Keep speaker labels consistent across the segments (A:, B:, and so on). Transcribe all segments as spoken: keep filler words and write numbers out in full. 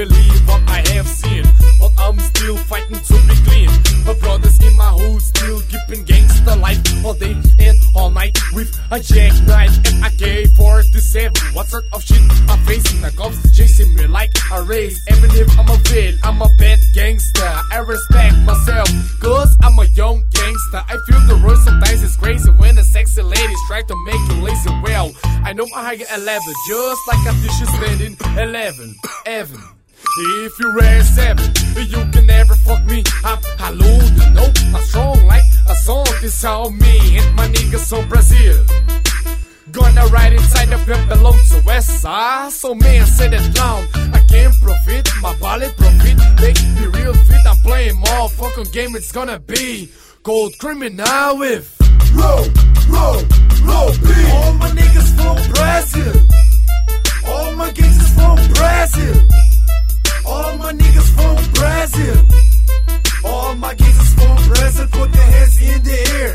A: believe what I have seen, but I'm still fighting to be clean. My brothers in my hood still keeping gangster life all day and all night with a jackknife and a A K forty-seven. What sort of shit I'm facing? The cops chasing me like a race. Even if I'm a villain, I'm a bad gangster. I respect myself, cause I'm a young gangster. I feel the rush sometimes it's crazy when the sexy ladies try to make you lazy. Well, I know my height eleven, just like a dish is standing eleven. Evan, if you wear seven, you can never fuck me up. Hello, you know I'm strong like a song. This how me and my niggas from Brazil gonna ride inside the pimp belong to West Side. So man, set it down. I can't profit, my bullet profit. Make me real fit. I'm playing more fucking game. It's gonna be Cold Criminal with
B: Roll, roll, roll, beat. All my niggas from Brazil. All my gangsters from Brazil. All my niggas from Brazil. All my gangsters from Brazil. Put your hands in the air.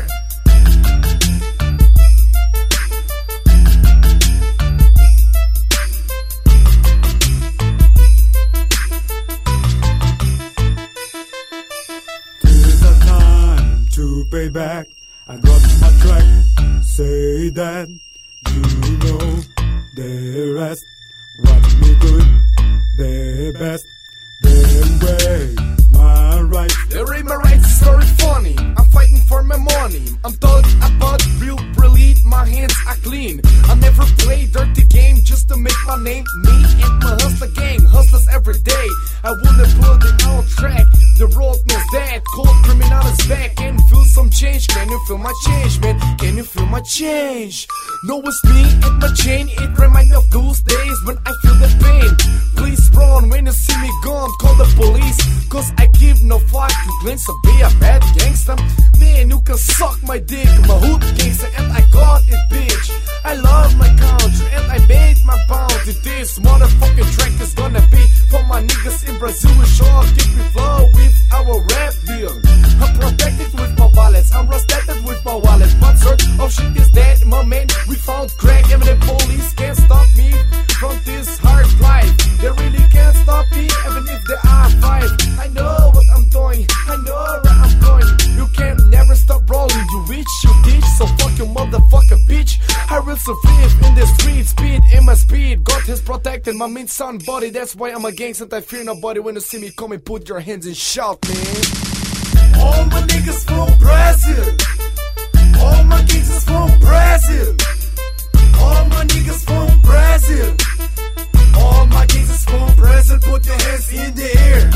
B: To pay back, I got my track. Say that you know the rest. Watch me good, the best. Them way, my right.
A: The way my rights is very funny. I'm fighting for my money. I'm talking about real brilliant. My hands are clean. I never play dirty game just to make my name. Me and my hustler gang, hustlers every day. I wouldn't put it on track. The road knows that. Cold Criminal is back. Can you feel some change? Can you feel my change, man? Can you feel my change? No, it's me and my chain. It reminds me of those days when I feel the pain. Please run when you see me gone. Call the police, cause I give no fuck. You claim to be a bad gangster. Man, you can suck my dick. My hood gangster and I got it, bitch. I love my country and I made my bounty. This motherfucking track is gonna be for my niggas in Brazil. We sure keep me flow with our rap deal. I'm protected with my bullets. I'm rusted with my wallet. What sort of shit is that, my man? We found crack and the police can't stop me from this hard life. They really can't stop me even if they are five. I know what I'm doing. I know where I'm going. You can never stop rolling. You reach, you ditch. So fuck you motherfucker bitch. I will survive in the street. Speed in my speed. God has protected my mean son body. That's why I'm a gangster and I fear nobody. When you see me coming, put your hands and shout, man.
B: All my niggas from Brazil. All my gangsters from Brazil. All my niggas from Brazil. All my gangsters from Brazil. Put your hands in the air.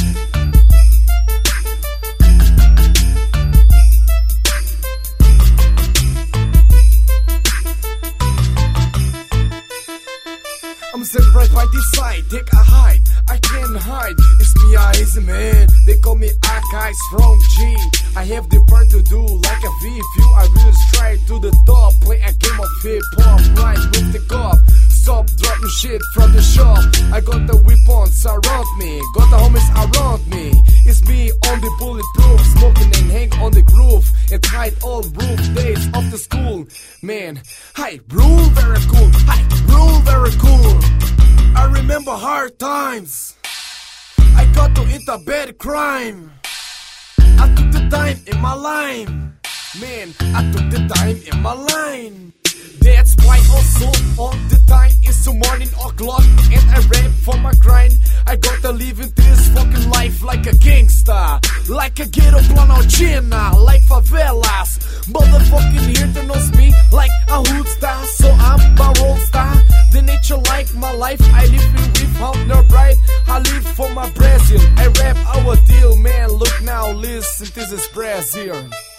A: I'm sitting right by this side, take a hide, I can't hide. It's me, I easy man. They call me Akais from G. I have the part to do like a V. If you I will straight to the top, play a game of hip hop, right with the cop. Stop dropping shit from the shop. I got the weapons around me, got the homies around me. It's me on the bulletproof, smoking and hang on the groove and hide all roof days of the school. Man, hi, rule very cool. Hi, rule very cool. I remember hard times. I got to eat a bad crime. I took the time in my line. Man, I took the time in my line. That's why also on the time it's the morning o'clock and I rap for my grind. I gotta live in this fucking life like a gangster, like a ghetto planaltina, like favelas. Motherfucking here that knows me like a hood star, so I'm a road star. The nature like my life, I live in without no pride. I live for my Brazil, I rap our deal, man. Look now, listen, this is Brazil.